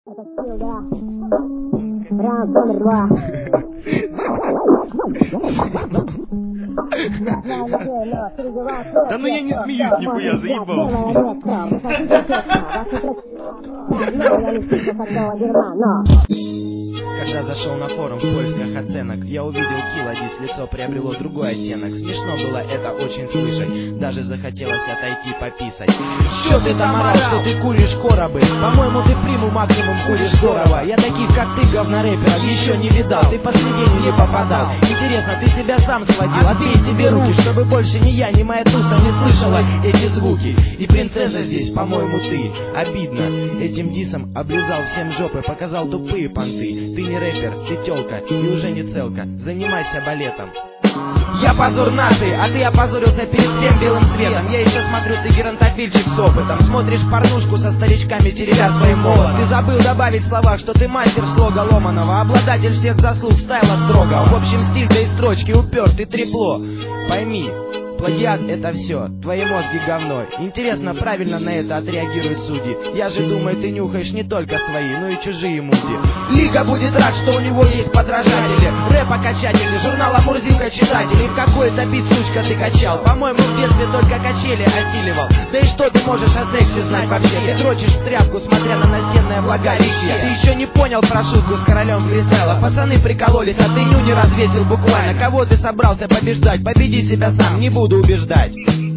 Это стил, да. Раунд номер 2. Да ну я не смеюсь, нихуя, заебал. Когда зашел на форум в поисках оценок, я увидел Kill лицо приобрело другой оттенок. Смешно было это очень слышать, даже захотелось отойти пописать. Что ты там орал, что ты куришь коробы? По-моему, ты приму максимум куришь здорово. Я таких, как ты, говнорэперов, еще не видал. Ты последний не попадал. Интересно, ты себя сам сводил? Отбей себе руки, чтобы больше ни я, ни моя туса не слышала эти звуки. И принцесса здесь, по-моему, ты. Обидно, этим дисом облизал всем жопы, показал тупые понты. Ты не рэпер, ты тёлка, и уже не целка. Занимайся балетом. Я позор нации, а ты опозорился перед всем белым светом. Я еще смотрю, ты геронтофильчик с опытом. Смотришь порнушку со старичками, теребя своим молотом. Ты забыл добавить в словах, что ты мастер слога ломаного, обладатель всех заслуг, стайла строго. В общем, стиль да и строчки упертый трепло. Пойми, плагиат — это все, твои мозги говно. Интересно, правильно на это отреагируют судьи. Я же думаю, ты нюхаешь не только свои, но и чужие муди. Лига будет рад, что у него есть подражатели, рэпа-качатели, журнала Мурзилка читатели. В какой-то бит, сучка, ты качал. По-моему, в детстве только качели осиливал. Да и что ты можешь о сексе знать вообще? Ты дрочишь в тряпку, смотря на настенное влагалище. Ты еще не понял про шутку с королем фристайла. Пацаны прикололись, а ты ню не развесил буквально. Кого ты собрался побеждать? Победи себя сам, не буду убеждать.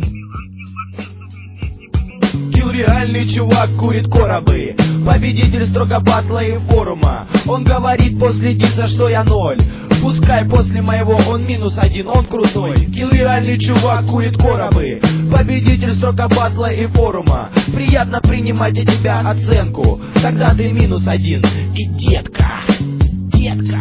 Kill реальный чувак, курит коробы. Победитель строго батла и форума. Он говорит после диса, что я ноль. Пускай после моего он -1, он крутой. Kill реальный чувак, курит коробы. Победитель строго батла и форума. Приятно принимать от тебя оценку, когда ты -1. И детка, детка,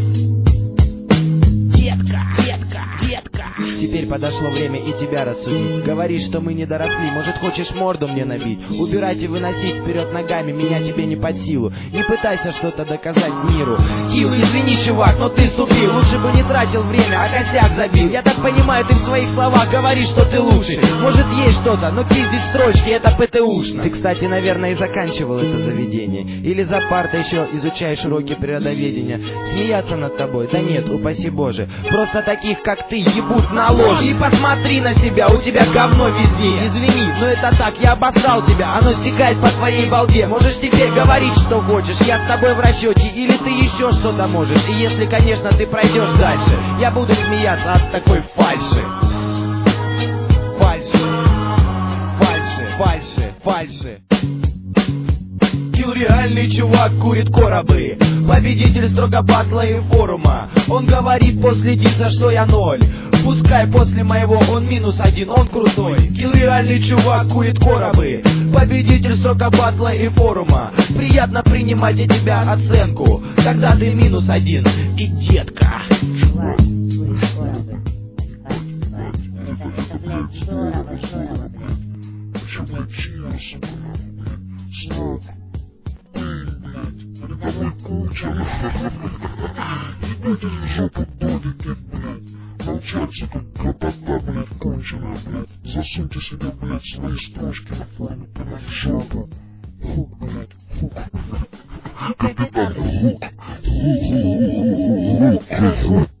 детка, детка, детка. Теперь подошло время и тебя рассудить. Говоришь, что мы не доросли, может хочешь морду мне набить? Убирать и выносить вперед ногами, меня тебе не под силу. Не пытайся что-то доказать миру. Килл, извини, чувак, но ты ступил. Лучше бы не тратил время, а косяк забил. Я так понимаю, ты в своих словах говоришь, что ты лучший. Может есть что-то, но пиздить строчки — это ПТУшно. Ты, кстати, наверное, и заканчивал это заведение. Или за партой еще изучаешь уроки природоведения. Смеяться над тобой? Да нет, упаси Боже. Просто таких, как ты, ебут на ложь. И посмотри на себя, у тебя говно везде. Извини, но это так, я обосрал тебя. Оно стекает по твоей балде. Можешь теперь говорить, что хочешь, я с тобой в расчете. Или ты еще что-то можешь. И если, конечно, ты пройдешь дальше, я буду смеяться от такой фальши. Фальши, фальши, фальши, фальши. Kill реальный чувак, курит коробы. Победитель строго батла и форума. Он говорит после диса, что я ноль. Пускай после моего он -1, он крутой. Kill реальный чувак, курит коробы. Победитель строго батла и форума. Приятно принимать от тебя оценку, когда ты -1. И детка. Молчаться, как говно, блядь, конченая, блядь. Засуньте себе, блядь, свои строчки в форме, блядь, жопу. Хук, блядь, хук. Капитан Хук.